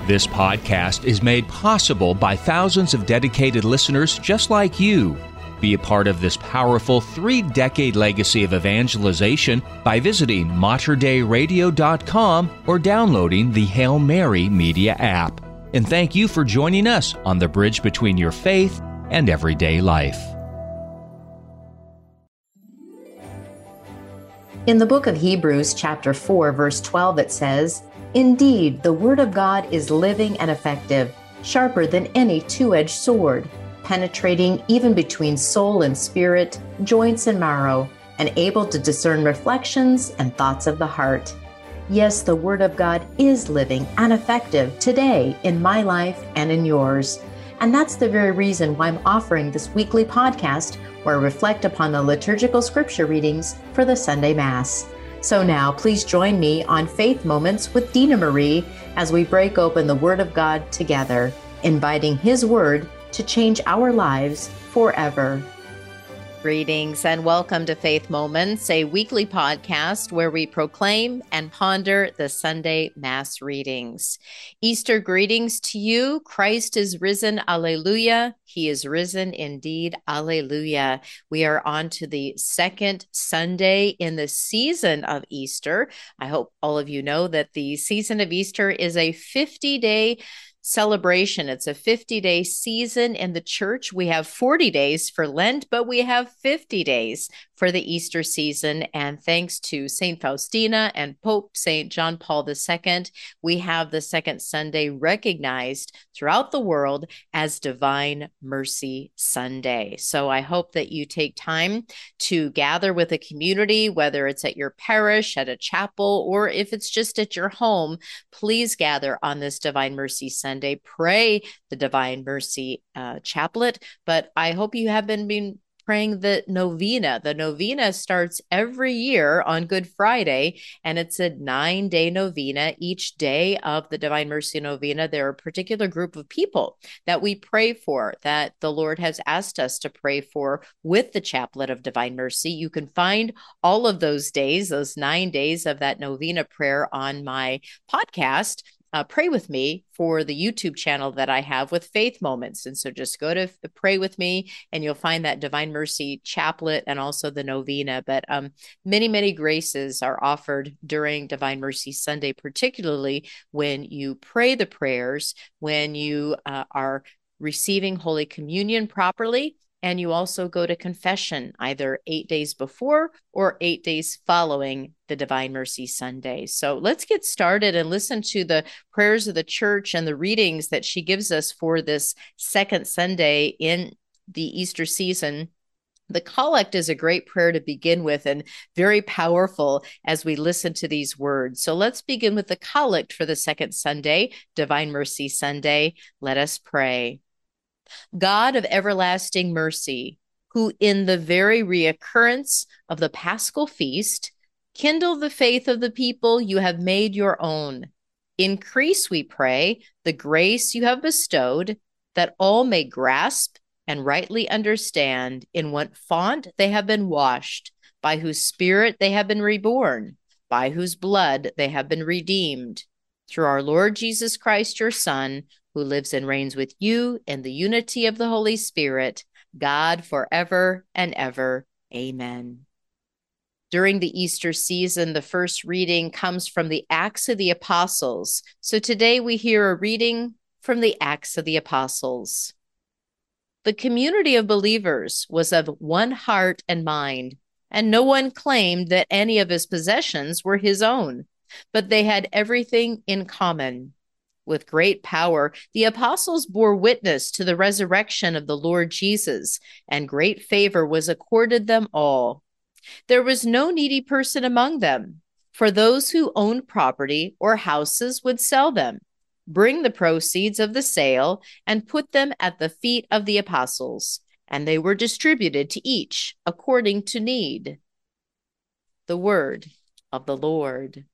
This podcast is made possible by thousands of dedicated listeners just like you. Be a part of this powerful 3-decade legacy of evangelization by visiting materdeiradio.com or downloading the Hail Mary Media app. And thank you for joining us on the bridge between your faith and everyday life. In the book of Hebrews, chapter 4, verse 12, it says, "Indeed, the word of God is living and effective, sharper than any two-edged sword, penetrating even between soul and spirit, joints and marrow, and able to discern reflections and thoughts of the heart." Yes, the word of God is living and effective today in my life and in yours. And that's the very reason why I'm offering this weekly podcast where I reflect upon the liturgical scripture readings for the Sunday Mass. So now, please join me on Faith Moments with Dina Marie as we break open the Word of God together, inviting His Word to change our lives forever. Greetings and welcome to Faith Moments, a weekly podcast where we proclaim and ponder the Sunday Mass readings. Easter greetings to you. Christ is risen. Alleluia. He is risen indeed. Alleluia. We are on to the second Sunday in the season of Easter. I hope all of you know that the season of Easter is a 50-day celebration. It's a 50-day season in the church. We have 40 days for Lent, but we have 50 days for the Easter season. And thanks to St. Faustina and Pope St. John Paul II, we have the second Sunday recognized throughout the world as Divine Mercy Sunday. So I hope that you take time to gather with a community, whether it's at your parish, at a chapel, or if it's just at your home. Please gather on this Divine Mercy Sunday. Pray the Divine Mercy Chaplet, but I hope you have been praying the novena. The novena starts every year on Good Friday, and it's a 9-day novena. Each day of the Divine Mercy Novena, there are a particular group of people that we pray for, that the Lord has asked us to pray for with the Chaplet of Divine Mercy. You can find all of those days, those 9 days of that novena prayer on my podcast. Pray with me for the YouTube channel that I have with Faith Moments. And so just go to Pray With Me and you'll find that Divine Mercy Chaplet and also the novena. But many, many graces are offered during Divine Mercy Sunday, particularly when you pray the prayers, when you are receiving Holy Communion properly, and you also go to confession either 8 days before or 8 days following the Divine Mercy Sunday. So let's get started and listen to the prayers of the Church and the readings that she gives us for this second Sunday in the Easter season. The Collect is a great prayer to begin with and very powerful as we listen to these words. So let's begin with the Collect for the second Sunday, Divine Mercy Sunday. Let us pray. God of everlasting mercy, who in the very reoccurrence of the Paschal feast, kindle the faith of the people you have made your own. Increase, we pray, the grace you have bestowed, that all may grasp and rightly understand in what font they have been washed, by whose Spirit they have been reborn, by whose blood they have been redeemed. Through our Lord Jesus Christ, your Son, who lives and reigns with you in the unity of the Holy Spirit, God forever and ever. Amen. During the Easter season, the first reading comes from the Acts of the Apostles. So today we hear a reading from the Acts of the Apostles. The community of believers was of one heart and mind, and no one claimed that any of his possessions were his own, but they had everything in common. With great power, the apostles bore witness to the resurrection of the Lord Jesus, and great favor was accorded them all. There was no needy person among them, for those who owned property or houses would sell them, bring the proceeds of the sale, and put them at the feet of the apostles, and they were distributed to each according to need. The word of the Lord.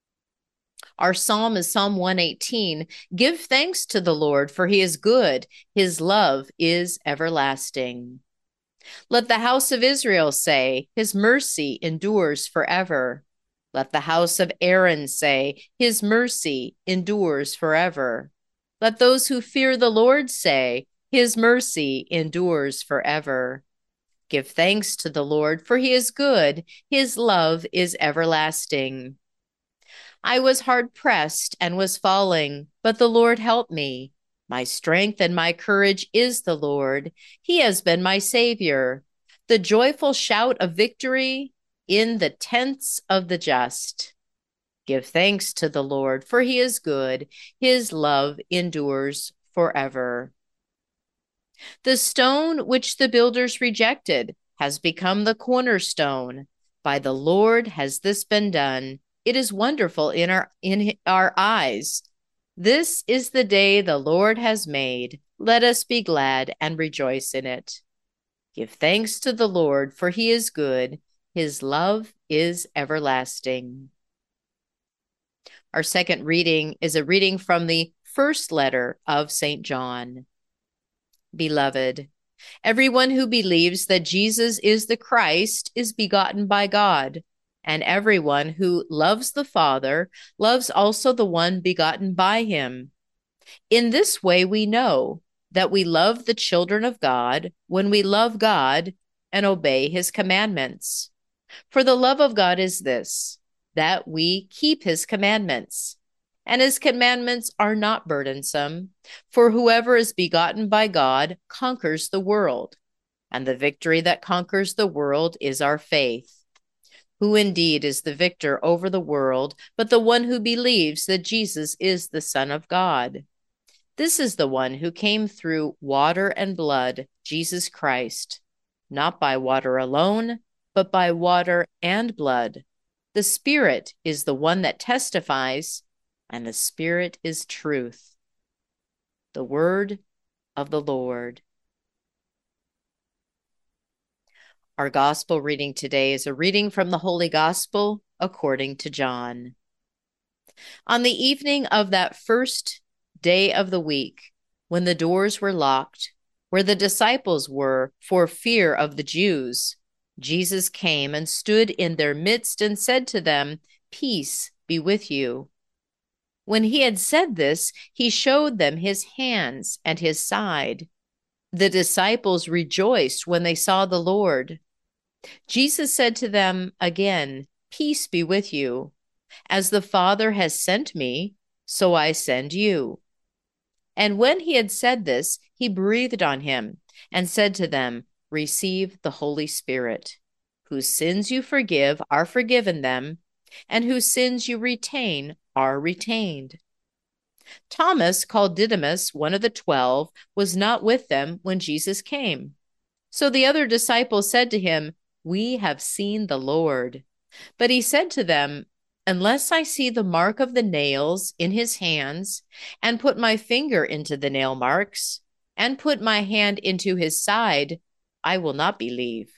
Our psalm is Psalm 118. Give thanks to the Lord, for he is good. His love is everlasting. Let the house of Israel say, his mercy endures forever. Let the house of Aaron say, his mercy endures forever. Let those who fear the Lord say, His mercy endures forever. Give thanks to the Lord, for He is good. His love is everlasting. I was hard pressed and was falling, but the Lord helped me. My strength and my courage is the Lord. He has been my Savior. The joyful shout of victory in the tents of the just. Give thanks to the Lord, for He is good. His love endures forever. The stone which the builders rejected has become the cornerstone. By the Lord has this been done. It is wonderful in our eyes. This is the day the Lord has made. Let us be glad and rejoice in it. Give thanks to the Lord, for He is good. His love is everlasting. Our second reading is a reading from the first letter of St. John. Beloved, everyone who believes that Jesus is the Christ is begotten by God, and everyone who loves the Father loves also the one begotten by him. In this way we know that we love the children of God when we love God and obey his commandments. For the love of God is this, that we keep his commandments. And his commandments are not burdensome, for whoever is begotten by God conquers the world, and the victory that conquers the world is our faith. Who indeed is the victor over the world, but the one who believes that Jesus is the Son of God? This is the one who came through water and blood, Jesus Christ, not by water alone, but by water and blood. The Spirit is the one that testifies, and the Spirit is truth. The word of the Lord. Our gospel reading today is a reading from the Holy Gospel according to John. On the evening of that first day of the week, when the doors were locked, where the disciples were for fear of the Jews, Jesus came and stood in their midst and said to them, Peace be with you. When he had said this, he showed them his hands and his side. The disciples rejoiced when they saw the Lord. Jesus said to them again, Peace be with you. As the Father has sent me, so I send you. And when he had said this, he breathed on him and said to them, Receive the Holy Spirit. Whose sins you forgive are forgiven them, and whose sins you retain are retained. Thomas, called Didymus, one of the 12, was not with them when Jesus came. So the other disciples said to him, We have seen the Lord. But he said to them, Unless I see the mark of the nails in his hands, and put my finger into the nail marks, and put my hand into his side, I will not believe.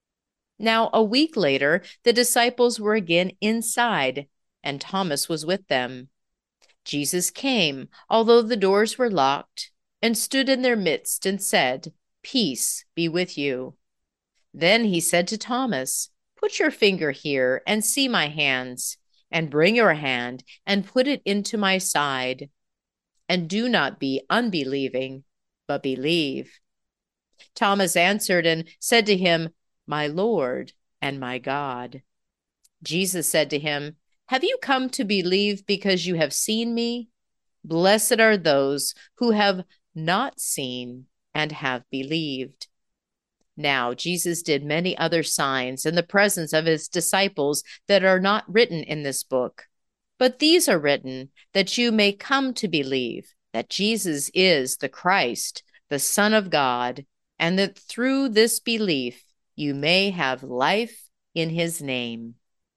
Now, a week later, the disciples were again inside, and Thomas was with them. Jesus came, although the doors were locked, and stood in their midst and said, Peace be with you. Then he said to Thomas, Put your finger here and see my hands, and bring your hand and put it into my side. And do not be unbelieving, but believe. Thomas answered and said to him, My Lord and my God. Jesus said to him, Have you come to believe because you have seen me? Blessed are those who have not seen and have believed. Now, Jesus did many other signs in the presence of his disciples that are not written in this book. But these are written that you may come to believe that Jesus is the Christ, the Son of God, and that through this belief you may have life in his name.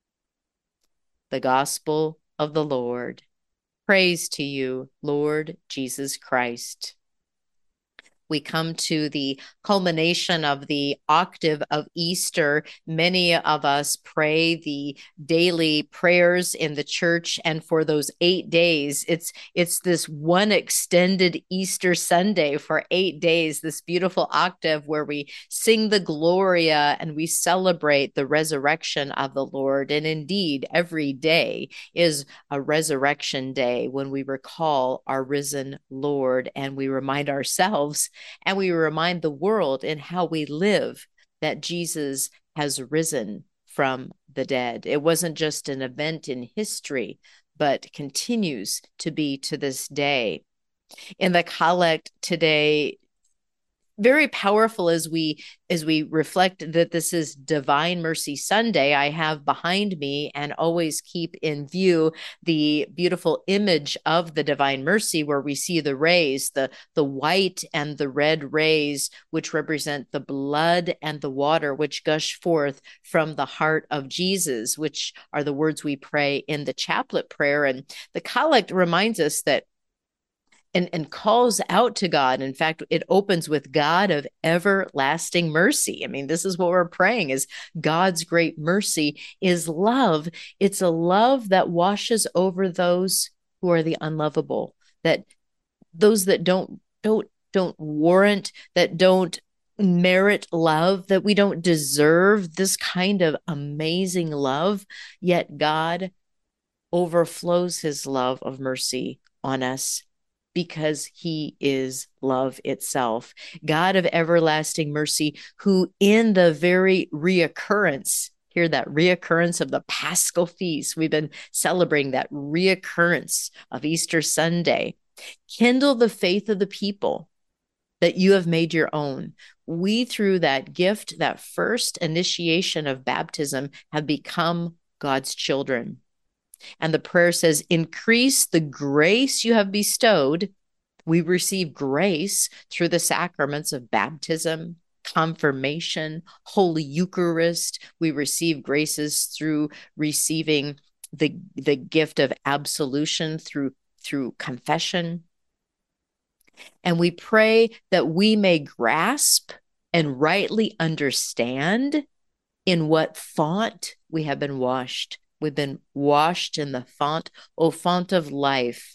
The Gospel of the Lord. Praise to you, Lord Jesus Christ. We come to the culmination of the octave of Easter. Many of us pray the daily prayers in the church, and for those 8 days, it's this one extended Easter Sunday for 8 days, this beautiful octave where we sing the Gloria and we celebrate the resurrection of the Lord. And indeed, every day is a resurrection day when we recall our risen Lord, and we remind ourselves and we remind the world in how we live that Jesus has risen from the dead. It wasn't just an event in history, but continues to be to this day. In the collect today, very powerful as we reflect that this is Divine Mercy Sunday, I have behind me and always keep in view the beautiful image of the Divine Mercy, where we see the rays, the white and the red rays, which represent the blood and the water which gush forth from the heart of Jesus, which are the words we pray in the chaplet prayer. And the collect reminds us that and calls out to God. In fact, it opens with God of everlasting mercy. I mean, this is what we're praying, is God's great mercy is love. It's a love that washes over those who are the unlovable, that those that don't warrant, that don't merit love, that we don't deserve this kind of amazing love, yet God overflows his love of mercy on us, because he is love itself. God of everlasting mercy, who in the very reoccurrence, hear that reoccurrence of the Paschal feast, we've been celebrating that reoccurrence of Easter Sunday, kindle the faith of the people that you have made your own. We, through that gift, that first initiation of baptism, have become God's children. And the prayer says, increase the grace you have bestowed. We receive grace through the sacraments of baptism, confirmation, Holy Eucharist. We receive graces through receiving the gift of absolution through confession. And we pray that we may grasp and rightly understand in what font we have been washed. We've been washed in the font, font of life,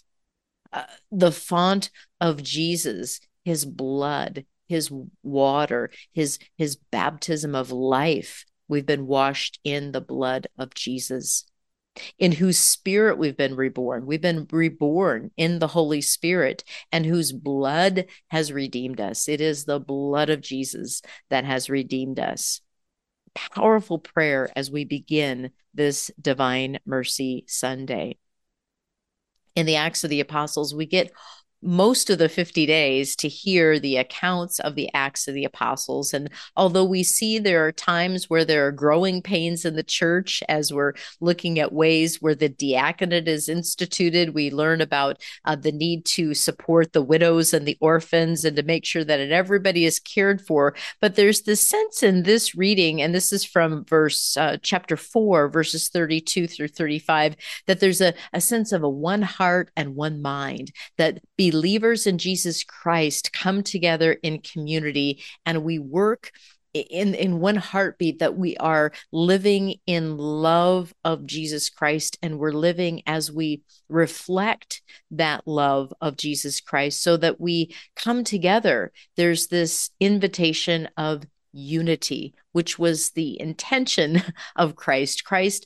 the font of Jesus, his blood, his water, his baptism of life. We've been washed in the blood of Jesus, in whose spirit we've been reborn. We've been reborn in the Holy Spirit, and whose blood has redeemed us. It is the blood of Jesus that has redeemed us. Powerful prayer as we begin this Divine Mercy Sunday. In the Acts of the Apostles, we get most of the 50 days to hear the accounts of the Acts of the Apostles. And although we see there are times where there are growing pains in the church, as we're looking at ways where the diaconate is instituted, we learn about the need to support the widows and the orphans and to make sure that everybody is cared for. But there's this sense in this reading, and this is from chapter 4, verses 32 through 35, that there's a sense of a one heart and one mind, that believers in Jesus Christ come together in community, and we work in one heartbeat, that we are living in love of Jesus Christ, and we're living as we reflect that love of Jesus Christ, so that we come together. There's this invitation of unity, which was the intention of Christ. Christ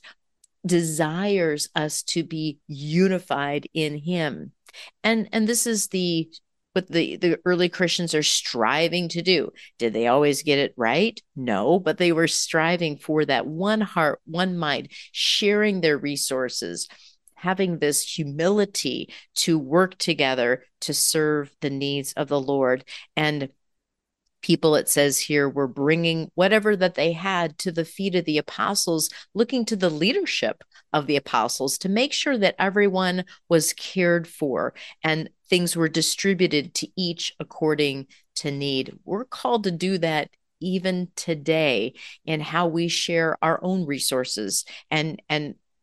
desires us to be unified in him. And this is what the early Christians are striving to do. Did they always get it right? No, but they were striving for that one heart, one mind, sharing their resources, having this humility to work together to serve the needs of the Lord. And people, it says here, were bringing whatever that they had to the feet of the apostles, looking to the leadership of the apostles to make sure that everyone was cared for and things were distributed to each according to need. We're called to do that even today in how we share our own resources and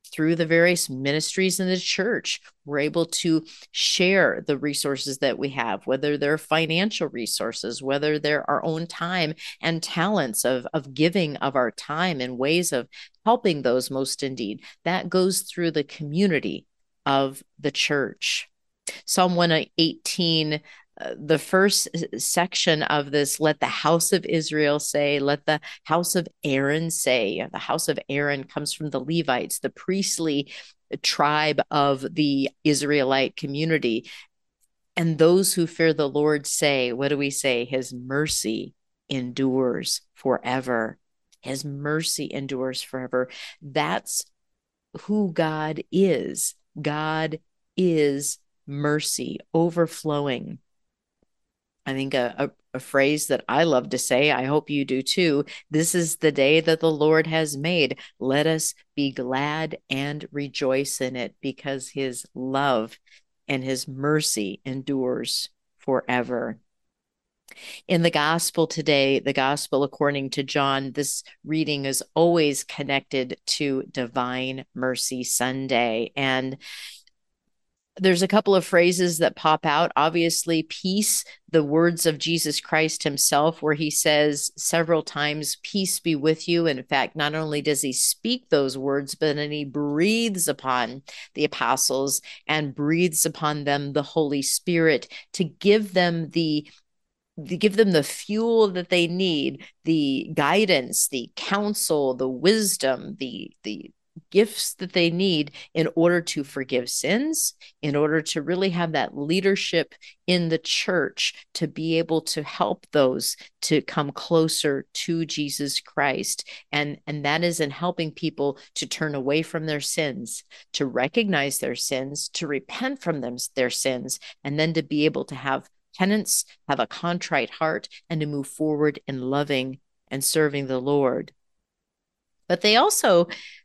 through the various ministries in the church, we're able to share the resources that we have, whether they're financial resources, whether they're our own time and talents of giving of our time and ways of helping those most in need. That goes through the community of the church. Psalm 118, the first section of this, let the house of Israel say, let the house of Aaron say. The house of Aaron comes from the Levites, the priestly tribe of the Israelite community. And those who fear the Lord say, what do we say? His mercy endures forever. His mercy endures forever. That's who God is. God is mercy overflowing. I think a phrase that I love to say, I hope you do too. This is the day that the Lord has made. Let us be glad and rejoice in it, because his love and his mercy endures forever. In the gospel today, the gospel according to John, this reading is always connected to Divine Mercy Sunday. And there's a couple of phrases that pop out. Obviously, peace, the words of Jesus Christ himself, where he says several times, peace be with you. And in fact, not only does he speak those words, but then he breathes upon the apostles and breathes upon them the Holy Spirit to give them the fuel that they need, the guidance, the counsel, the wisdom, the gifts that they need in order to forgive sins, in order to really have that leadership in the church, to be able to help those to come closer to Jesus Christ. And that is in helping people to turn away from their sins, to recognize their sins, to repent from their sins, and then to be able to have penance, have a contrite heart, and to move forward in loving and serving the Lord. But they also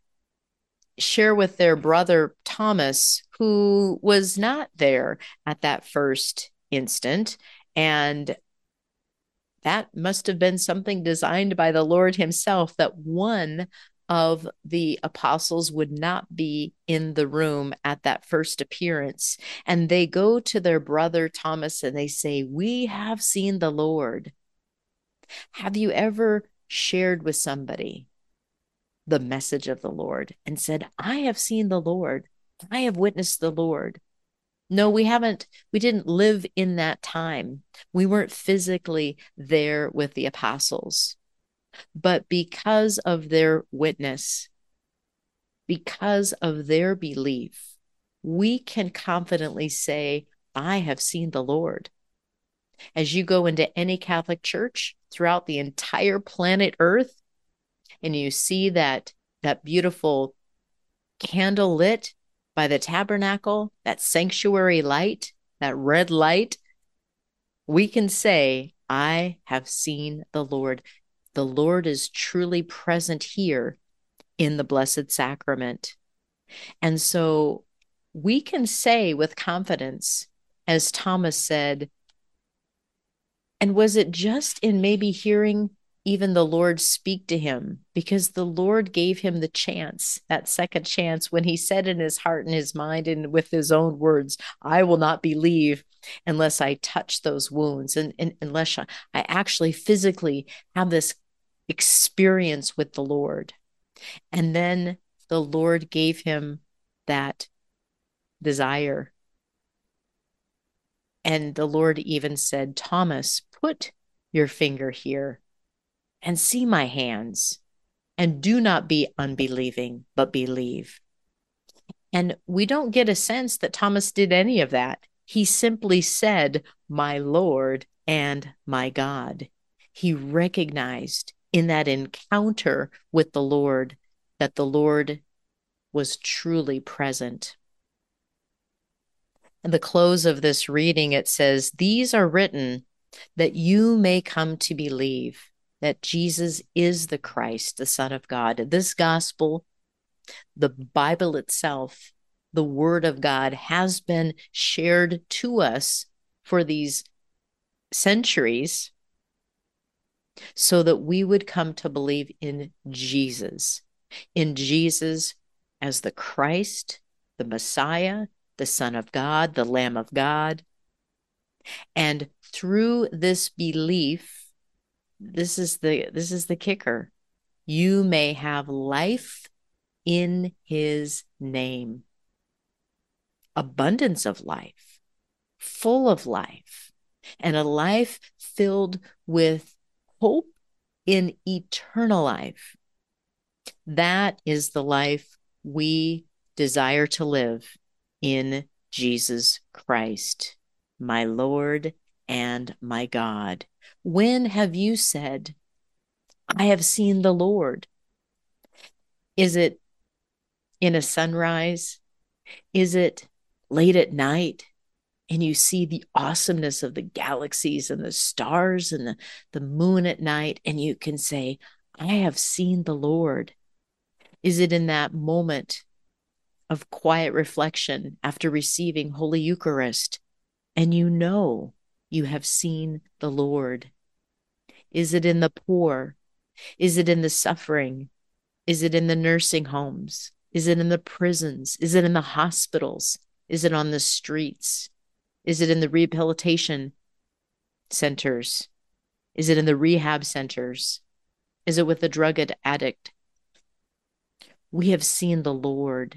share with their brother Thomas, who was not there at that first instant. And that must have been something designed by the Lord himself, that one of the apostles would not be in the room at that first appearance. And they go to their brother Thomas and they say, we have seen the Lord. Have you ever shared with somebody the message of the Lord and said, I have seen the Lord. I have witnessed the Lord? No, we haven't. We didn't live in that time. We weren't physically there with the apostles. But because of their witness, because of their belief, we can confidently say, I have seen the Lord. As you go into any Catholic church throughout the entire planet Earth, and you see that beautiful candle lit by the tabernacle, that sanctuary light, that red light, we can say, I have seen the Lord. The Lord is truly present here in the Blessed Sacrament. And so we can say with confidence, as Thomas said, and was it just in maybe hearing even the Lord speak to him, because the Lord gave him the chance, that second chance, when he said in his heart and his mind and with his own words, I will not believe unless I touch those wounds and unless I actually physically have this experience with the Lord. And then the Lord gave him that desire. And the Lord even said, Thomas, put your finger here and see my hands, and do not be unbelieving, but believe. And we don't get a sense that Thomas did any of that. He simply said, my Lord and my God. He recognized in that encounter with the Lord that the Lord was truly present. At the close of this reading, it says, these are written that you may come to believe that Jesus is the Christ, the Son of God. This gospel, the Bible itself, the Word of God, has been shared to us for these centuries so that we would come to believe in Jesus as the Christ, the Messiah, the Son of God, the Lamb of God. And through this belief, this is the kicker. You may have life in his name. Abundance of life, full of life, and a life filled with hope in eternal life. That is the life we desire to live in Jesus Christ, my Lord and my God. When have you said, I have seen the Lord? Is it in a sunrise? Is it late at night and you see the awesomeness of the galaxies and the stars and the moon at night, and you can say, I have seen the Lord? Is it in that moment of quiet reflection after receiving Holy Eucharist, and you know you have seen the Lord? Is it in the poor? Is it in the suffering? Is it in the nursing homes? Is it in the prisons? Is it in the hospitals? Is it on the streets? Is it in the rehabilitation centers? Is it in the rehab centers? Is it with the drug addict? We have seen the Lord,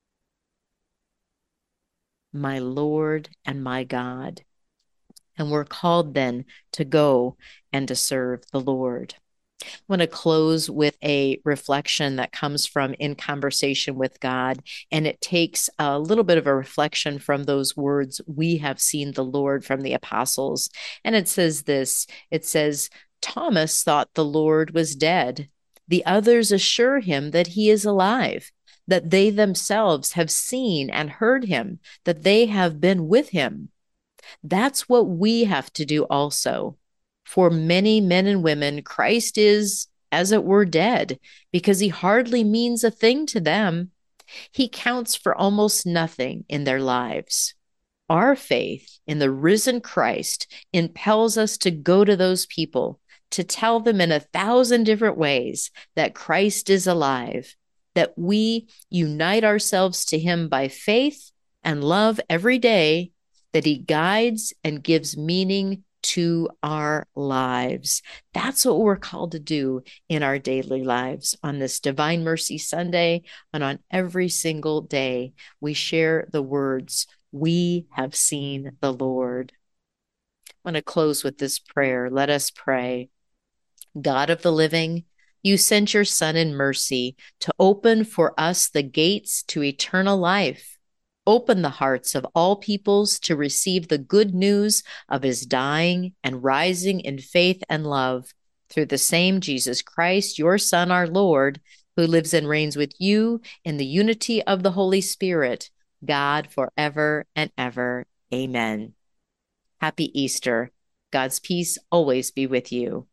my Lord and my God. And we're called then to go and to serve the Lord. I want to close with a reflection that comes from In Conversation with God, and it takes a little bit of a reflection from those words, we have seen the Lord, from the apostles. And it says this, it says, Thomas thought the Lord was dead. The others assure him that he is alive, that they themselves have seen and heard him, that they have been with him. That's what we have to do also. For many men and women, Christ is, as it were, dead, because he hardly means a thing to them. He counts for almost nothing in their lives. Our faith in the risen Christ impels us to go to those people, to tell them in 1,000 different ways that Christ is alive, that we unite ourselves to him by faith and love every day, that he guides and gives meaning to our lives. That's what we're called to do in our daily lives. On this Divine Mercy Sunday and on every single day, we share the words, we have seen the Lord. I want to close with this prayer. Let us pray. God of the living, you sent your Son in mercy to open for us the gates to eternal life. Open the hearts of all peoples to receive the good news of his dying and rising in faith and love through the same Jesus Christ, your Son, our Lord, who lives and reigns with you in the unity of the Holy Spirit, God forever and ever. Amen. Happy Easter. God's peace always be with you.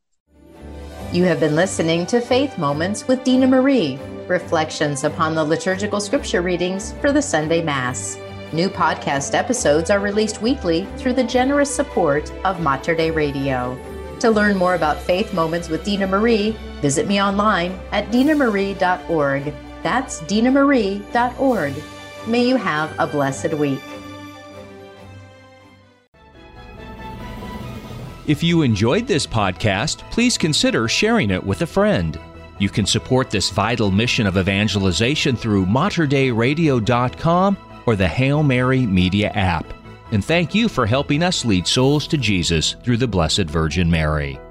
You have been listening to Faith Moments with Dina Marie, reflections upon the liturgical scripture readings for the Sunday Mass. New podcast episodes are released weekly through the generous support of Mater Dei Radio. To learn more about Faith Moments with Dina Marie, visit me online at dinamarie.org. That's dinamarie.org. May you have a blessed week. If you enjoyed this podcast, please consider sharing it with a friend. You can support this vital mission of evangelization through materdeiradio.com or the Hail Mary Media app. And thank you for helping us lead souls to Jesus through the Blessed Virgin Mary.